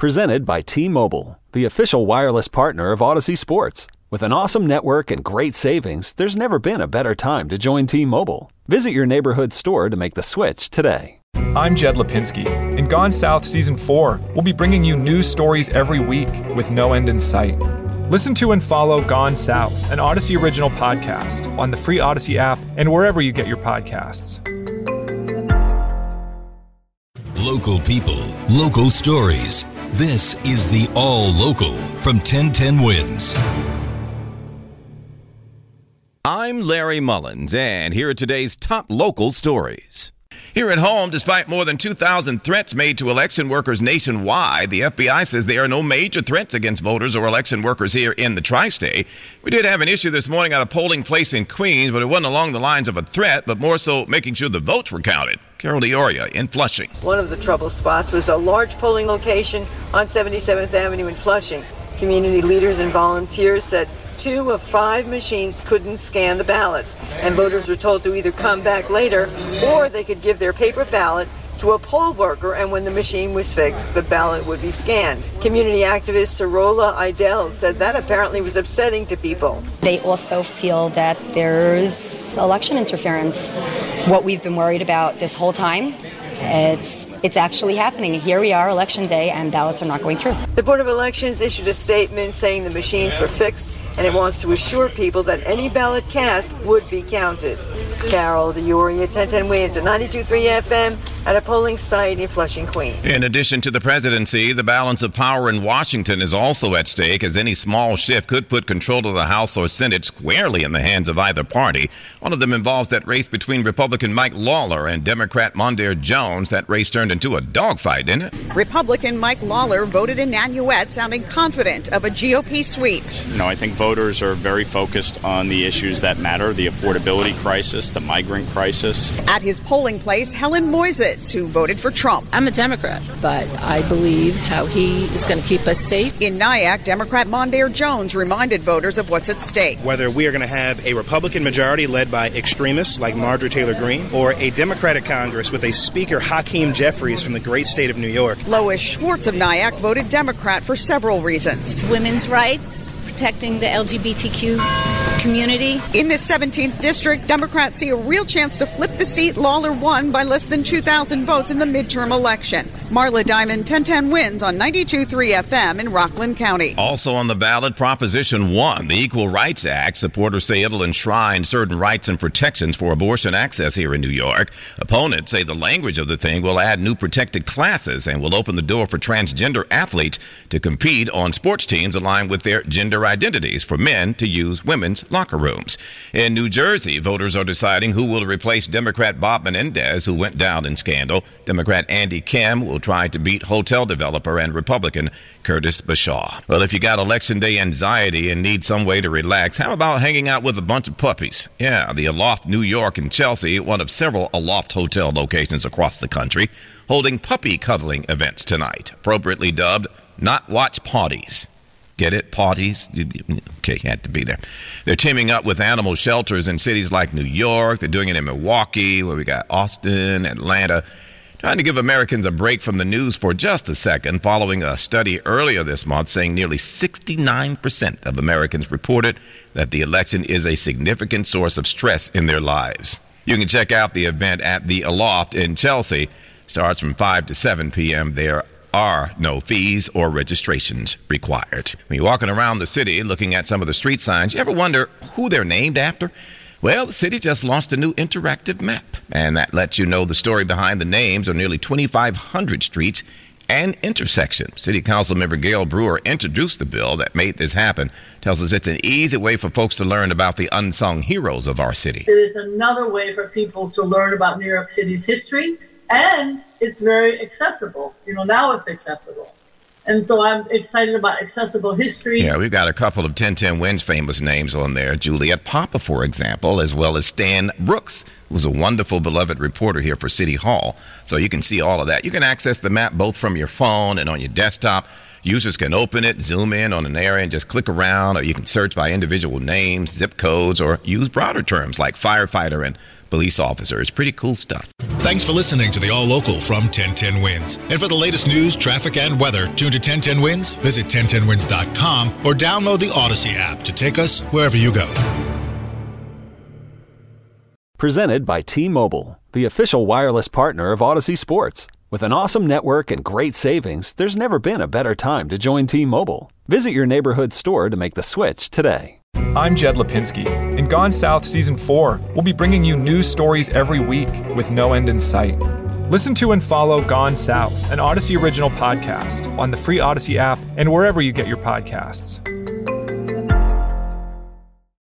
Presented by T-Mobile, the official wireless partner of Odyssey Sports. With an awesome network and great savings, there's never been a better time to join T-Mobile. Visit your neighborhood store to make the switch today. I'm Jed Lipinski. In Gone South Season 4, we'll be bringing you news stories every week with no end in sight. Listen to and follow Gone South, an Odyssey original podcast, on the free Odyssey app and wherever you get your podcasts. Local people, local stories. This is the All Local from 1010 Wins. I'm Larry Mullins, and here are today's top local stories. Here at home, despite more than 2,000 threats made to election workers nationwide, the FBI says there are no major threats against voters or election workers here in the tri-state. We did have an issue this morning at a polling place in Queens, but it wasn't along the lines of a threat, but more so making sure the votes were counted. Carol DeOria in Flushing. One of the trouble spots was a large polling location on 77th Avenue in Flushing. Community leaders and volunteers said 2 of 5 machines couldn't scan the ballots, and voters were told to either come back later or they could give their paper ballot to a poll worker, and when the machine was fixed, the ballot would be scanned. Community activist Sorola Idell said that apparently was upsetting to people. They also feel that there's election interference. What we've been worried about this whole time, it's actually happening. Here we are, Election Day, and ballots are not going through. The Board of Elections issued a statement saying the machines were fixed, and it wants to assure people that any ballot cast would be counted. Carol DeOria, 1010 Wins at 92.3 FM at a polling site in Flushing, Queens. In addition to the presidency, the balance of power in Washington is also at stake, as any small shift could put control of the House or Senate squarely in the hands of either party. One of them involves that race between Republican Mike Lawler and Democrat Mondaire Jones. That race turned into a dogfight, didn't it? Republican Mike Lawler voted in Nanuet, sounding confident of a GOP sweep. I think voters are very focused on the issues that matter, the affordability crisis, the migrant crisis. At his polling place, Helen Moises, who voted for Trump. I'm a Democrat, but I believe how he is going to keep us safe. In Nyack, Democrat Mondaire Jones reminded voters of what's at stake. Whether we are going to have a Republican majority led by extremists like Marjorie Taylor Greene, or a Democratic Congress with a Speaker Hakeem Jeffries from the great state of New York. Lois Schwartz of Nyack voted Democrat for several reasons. Women's rights, protecting the LGBTQ community. In this 17th district, Democrats see a real chance to flip the seat Lawler won by less than 2,000 votes in the midterm election. Marla Diamond, 1010 Wins on 92.3 FM in Rockland County. Also on the ballot, Proposition 1, the Equal Rights Act. Supporters say it'll enshrine certain rights and protections for abortion access here in New York. Opponents say the language of the thing will add new protected classes and will open the door for transgender athletes to compete on sports teams aligned with their gender identities, for men to use women's locker rooms. In New Jersey, voters are deciding who will replace Democrat Bob Menendez, who went down in scandal. Democrat Andy Kim will try to beat hotel developer and Republican Curtis Bashaw. Well, if you got Election Day anxiety and need some way to relax, how about hanging out with a bunch of puppies? Yeah, the Aloft New York and Chelsea, one of several Aloft hotel locations across the country, holding puppy cuddling events tonight, appropriately dubbed Not Watch Parties. Get it? Parties? Okay, you had to be there. They're teaming up with animal shelters in cities like New York. They're doing it in Milwaukee, where we got Austin, Atlanta, trying to give Americans a break from the news for just a second, following a study earlier this month saying nearly 69% of Americans reported that the election is a significant source of stress in their lives. You can check out the event at the Aloft in Chelsea. Starts from 5 to 7 p.m. There are no fees or registrations required. When you're walking around the city looking at some of the street signs, you ever wonder who they're named after? Well, the city just launched a new interactive map, and that lets you know the story behind the names of nearly 2,500 streets and intersections. City Council member Gail Brewer introduced the bill that made this happen. Tells us it's an easy way for folks to learn about the unsung heroes of our city. It is another way for people to learn about New York City's history, and it's very accessible. Now it's accessible. And so I'm excited about accessible history. Yeah, we've got a couple of 1010 Wins famous names on there. Juliet Papa, for example, as well as Stan Brooks, who's a wonderful, beloved reporter here for City Hall. So you can see all of that. You can access the map both from your phone and on your desktop. Users can open it, zoom in on an area, and just click around, or you can search by individual names, zip codes, or use broader terms like firefighter and police officer. It's pretty cool stuff. Thanks for listening to the All Local from 1010 Wins. And for the latest news, traffic, and weather, tune to 1010 Wins, visit 1010wins.com, or download the Odyssey app to take us wherever you go. Presented by T-Mobile, the official wireless partner of Odyssey Sports. With an awesome network and great savings, there's never been a better time to join T-Mobile. Visit your neighborhood store to make the switch today. I'm Jed Lipinski. In Gone South Season 4, we'll be bringing you news stories every week with no end in sight. Listen to and follow Gone South, an Odyssey original podcast, on the free Odyssey app and wherever you get your podcasts.